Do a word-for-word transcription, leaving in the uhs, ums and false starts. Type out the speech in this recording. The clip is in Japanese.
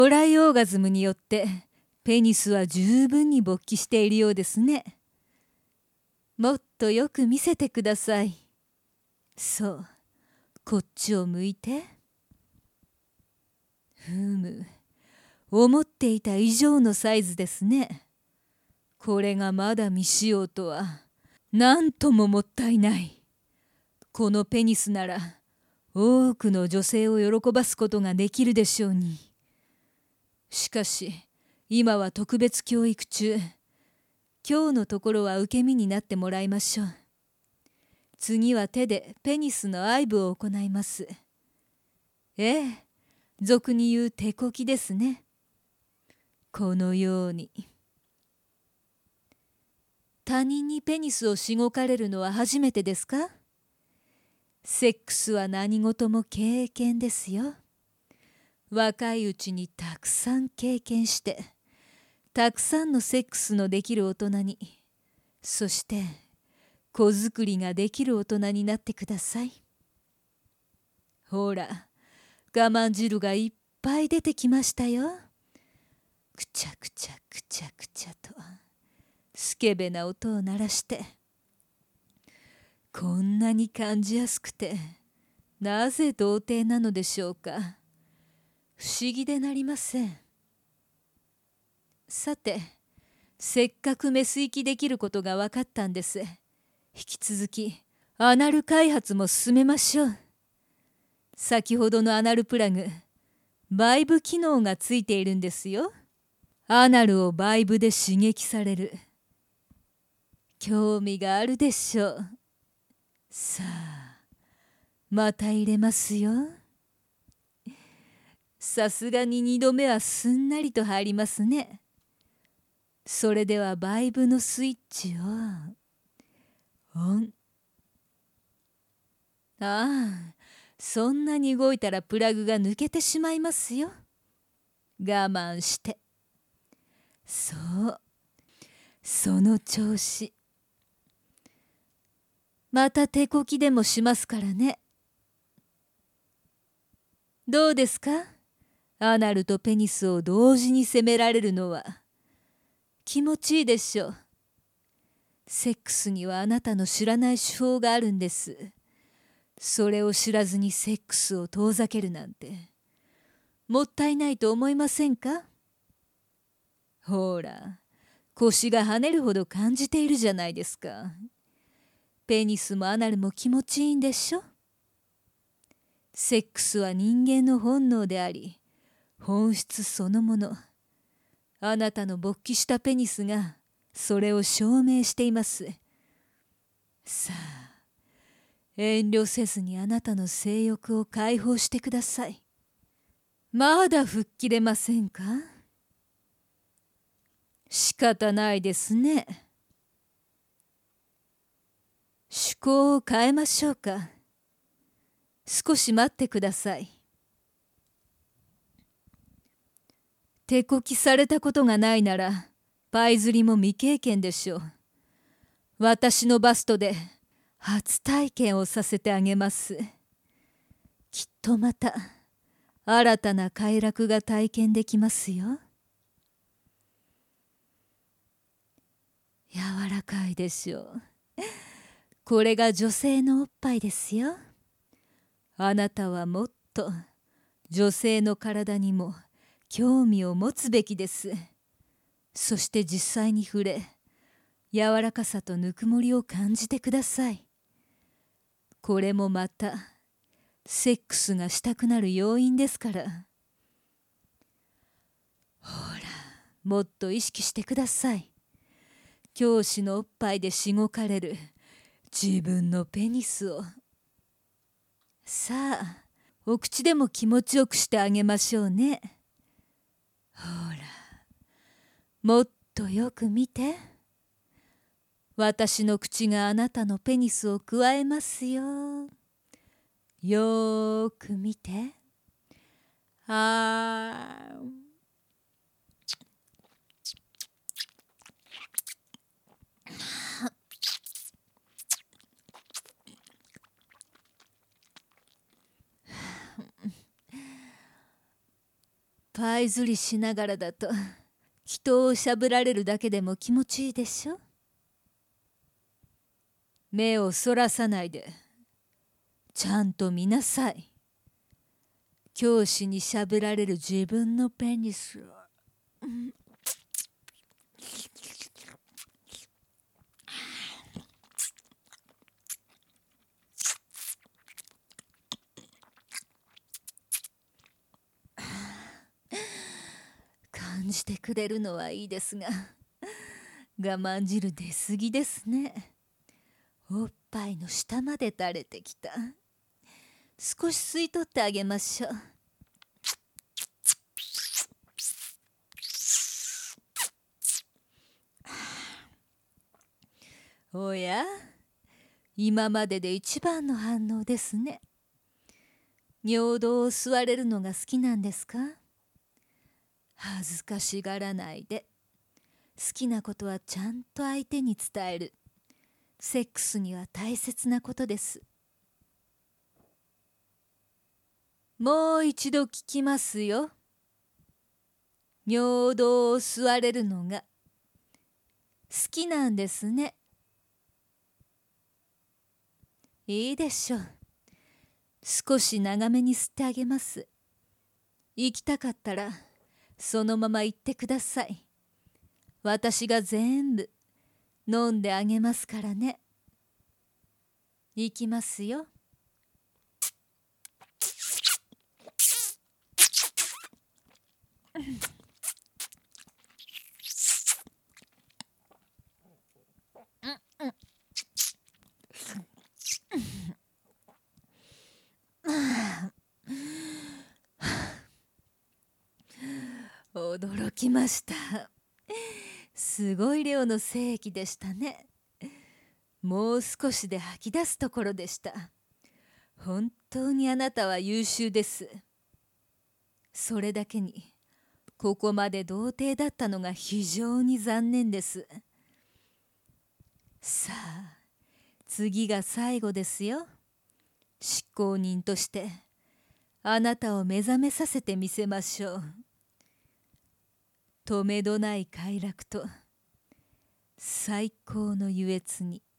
オライオーガズムによってペニスは十分に勃起しているようですね。もっとよく見せてください。そう、こっちを向いて。ふむ、思っていた以上のサイズですね。これがまだ未使用とは、なんとももったいない。このペニスなら、多くの女性を喜ばすことができるでしょうに。しかし、今は特別教育中。今日のところは受け身になってもらいましょう。次は手でペニスの愛撫を行います。ええ、俗に言う手こきですね。このように。他人にペニスをしごかれるのは初めてですか？セックスは何事も経験ですよ。若いうちにたくさん経験して、たくさんのセックスのできる大人に、そして子作りができる大人になってください。ほら、我慢汁がいっぱい出てきましたよ。くちゃくちゃくちゃくちゃとスケベな音を鳴らして、こんなに感じやすくてなぜ童貞なのでしょうか。不思議でなりません。さて、せっかくメス行きできることが分かったんです。引き続きアナル開発も進めましょう。先ほどのアナルプラグ、バイブ機能がついているんですよ。アナルをバイブで刺激される。興味があるでしょう。さあ、また入れますよ。さすがに二度目はすんなりと入りますね。それではバイブのスイッチをオン。ああ、そんなに動いたらプラグが抜けてしまいますよ。我慢して。そう、その調子。また手こきでもしますからね。どうですか？アナルとペニスを同時に責められるのは。気持ちいいでしょう。セックスにはあなたの知らない手法があるんです。それを知らずにセックスを遠ざけるなんて、もったいないと思いませんか？ほら、腰が跳ねるほど感じているじゃないですか。ペニスもアナルも気持ちいいんでしょ？セックスは人間の本能であり、本質そのもの。あなたの勃起したペニスがそれを証明しています。さあ、遠慮せずにあなたの性欲を解放してください。まだ吹っ切れませんか？仕方ないですね。趣向を変えましょうか。少し待ってください。手こきされたことがないなら、パイ釣りも未経験でしょう。私のバストで初体験をさせてあげます。きっとまた新たな快楽が体験できますよ。柔らかいでしょう。これが女性のおっぱいですよ。あなたはもっと女性の体にも興味を持つべきです。そして実際に触れ、柔らかさとぬくもりを感じてください。これもまたセックスがしたくなる要因ですから。ほら、もっと意識してください。教師のおっぱいでしごかれる自分のペニスを。さあ、お口でも気持ちよくしてあげましょうね。ほら、もっとよく見て。私の口があなたのペニスをくわえますよ。よーく見て。あー。パ相づりしながらだと人をしゃぶられるだけでも気持ちいいでしょ。目をそらさないでちゃんと見なさい。教師にしゃぶられる自分のペニスを、うん、感じてくれるのはいいですが、我慢汁出すぎですね。おっぱいの下まで垂れてきた。少し吸い取ってあげましょう。おや、今までで一番の反応ですね。尿道を吸われるのが好きなんですか？恥ずかしがらないで。好きなことはちゃんと相手に伝える。セックスには大切なことです。もう一度聞きますよ。尿道を吸われるのが好きなんですね。いいでしょう。少し長めに吸ってあげます。行きたかったらそのまま行ってください。私が全部飲んであげますからね。行きますよ。驚きました。すごい量の精液でしたね。もう少しで吐き出すところでした。本当にあなたは優秀です。それだけにここまで童貞だったのが非常に残念です。さあ次が最後ですよ。執行人としてあなたを目覚めさせてみせましょう。とめどない快楽と最高の愉悦に。